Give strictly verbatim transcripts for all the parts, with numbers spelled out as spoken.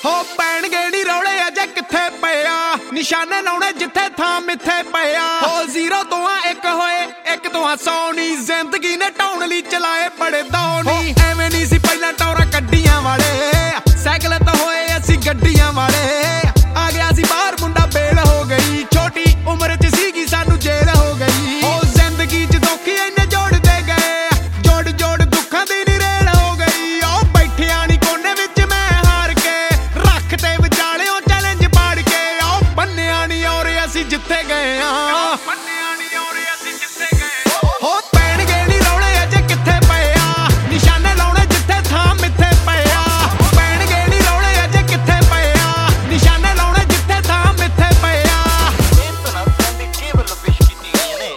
हो पैणगे नी रौले अजे किथे पिया निशाने लाउणे जिथे थां मिथे पिया हो जीरो तो एक होए एक तो सौ नी जिंदगी ने ढाउण लई चलाए बड़े दौनी एवें नी सी पहलां टौरा कड्डियां वाले साइकिल तो होए असी गड्डियां वाले आ गया सी बाहर मुंडा बेल हो गई छोटी उम्र च सीगी सानू जेल हो गई हो जिंदगी च दुख इन्ने जोड़दे गए जोड़ जोड़ दुखां दी नी रेल हो गई ओ बैठिया नी कोने विच मैं हार के रख ते विचालियों चैलेंज पाड़ के ओ बन्निया नी और असी जिथे गए आ बन्निया नी और असी जिथे गए हो पैणगे नी रौले अजे किथे पिया निशाने लाउणे जिथे थां मिथे पिया पैणगे नी रौले अजे किथे पिया निशाने लाउणे जिथे थां मिथे पिया मेहनत नाल साडी केवल पेश कीती गई ने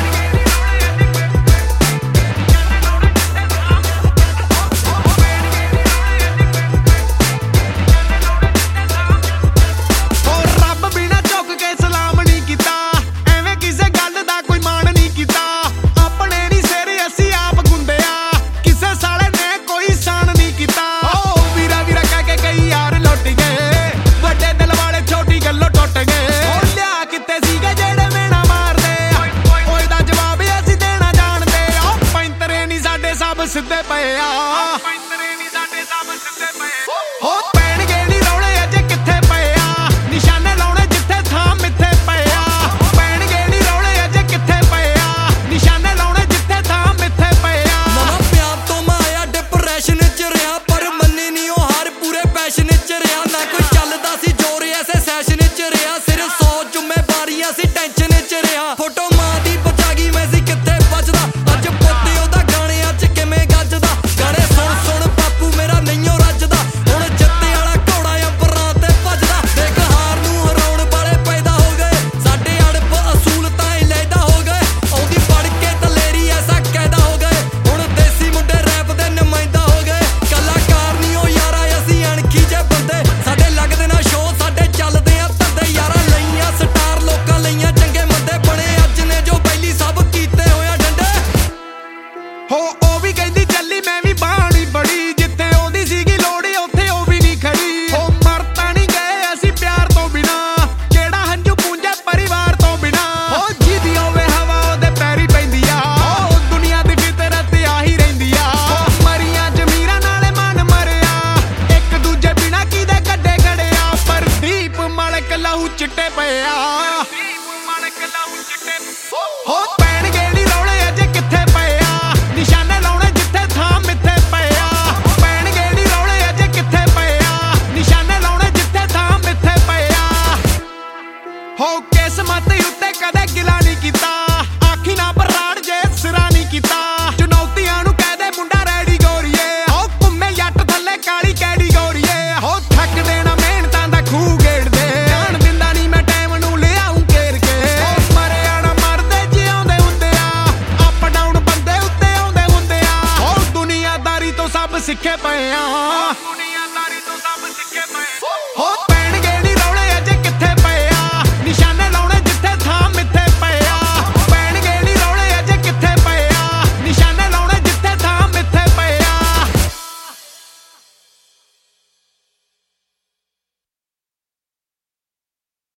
हो रब बिना झुक के सलाम नहीं कीता एवें किसे गल दा कोई मान नहीं कीता अपने नी सिर असी आप गुंदिया किसे साले ने कोई सान नहीं कीता ओ वीरा वीरा कह के कई यार लुट गए वड्डे दिल वाले छोटी गल्लों टुट गए ओ लिया किते सीगे जेड़े मेना मारदे ओए दा जवाब असी देना जाणदे ओ पैंतरे नी साडे सब सिद्धे पए आ पैंतरे नी साडे सब सिद्धे पए हो पैणगे नी रौले अजे किथे पिया निशाने लाउणे जिथे थां मिथे पिया पैणगे नी रौले अजे किथे पिया निशाने लाउणे जिथे थां मिथे पिया नवां प्यार तो मैं आया डिप्रेशन च रहा पर मन्नी नहीं ओ हार पूरे पैशन च रहा ना कोई चलदा सी जोर ऐसे सैशन च रहा सिर सौ जिम्मेवारियां सी टेंशन च रहा फोटो मां दी बचा गई मैं सी किथे बचदा अज पोते ओदा गाने अच किवें गजदा गाने सुन सुन बापू मेरा नहीं ओ रजदा हुण जत्ते वाला घोड़ा अंबरां ते भजदा देख हार नूं हराउण वाले पैदा हो गए साडे अड़प असूल तां ही लैदा हो गए आउंदी पढ़ के दलेरी ऐसा कैदा हो गए हुण देसी मुंडे रैप दे नुमाइंदा हो गए कलाकार नहीं ओ यारा असीं अणखी जे बंदे साडे लगदे ना शो साडे चलदे आ धंदे यारा लईआं स्टार लोकां लईआं चंगे मंदे बणे अज ने जो पहली सब कीते होया डंडे हो ओ भी कहंदी चली मैं भी बाणी बड़ी जिथे ओदी सीगी लोड़ी उत्थे ओ भी नहीं खड़ी हो मरता नहीं गए असी प्यार तो बिना केड़ा हंजू पूंजे परिवार तो बिना हो जिदी होवे हवा ओदे पैरी पैंदी आ हो दुनिया दी फितरत आही रहिंदी आ हो मरियां जमीरां नाले मन मरिया एक दूजे बिना किदे गड्डे गड़िया पर दीप मालक लहू चिट्टे पए आ दीप मालक लहू चिट्टे हो